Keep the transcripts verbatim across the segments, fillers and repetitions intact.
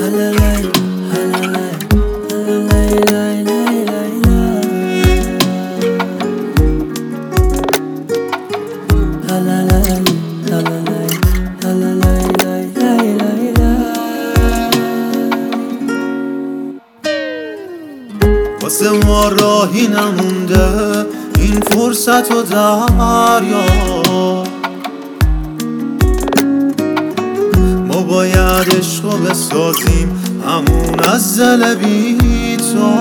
واسه ما راهی نمونده این فرصت و دریا، ما باید عشقو بسازیم همون از دل بی تو.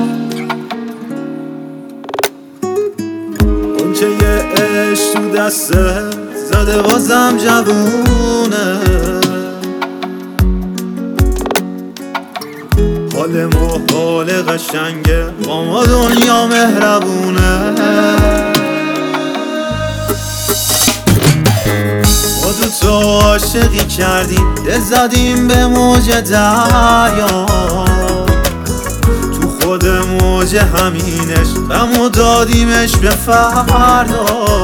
اونچه یه عشق تو دسته زده بازم جوونه، حال ما حال قشنگه با ما دنیا مهربونه. ما دوتا عاشقی کردیم دل زدیم به موج دریا، تو خود موج همینش غمو دادیمش به فردا.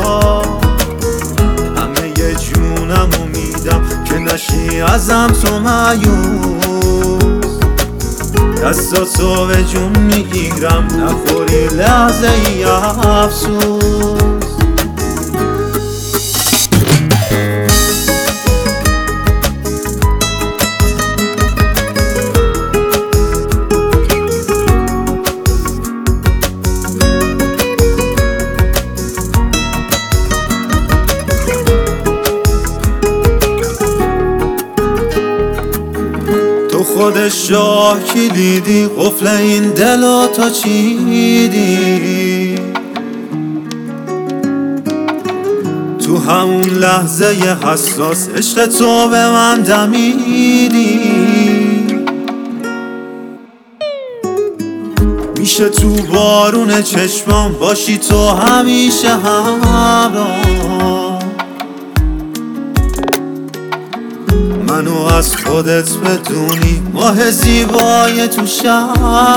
همه یه جونمو میدم که نشی ازم تو مایوس، دستاتو به جون میگیرم نخوری لحظه ای افسوس. خود شاه کلیدی قفل این دلو تا چیدی، تو همون لحظه ی حساس عشق تو به من دمیدی. میشه تو بارون چشمام باشی تو همیشه همراه، منو از خودت بدونی ماه زیبای تو شبا.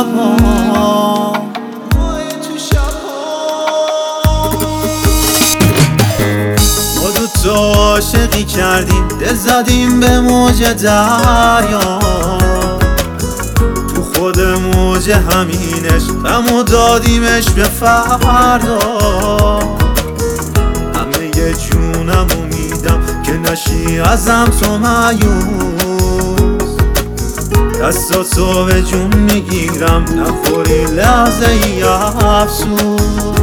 ما دوتا عاشقی کردیم دل زدیم به موج دریا، تو خود موج همینش غمو دادیمش به فردا. همه یه جونمو میدم که نشی ازم تو مایوس، دستاتو به جون میگیرم نخوری لحظه ای افسوس.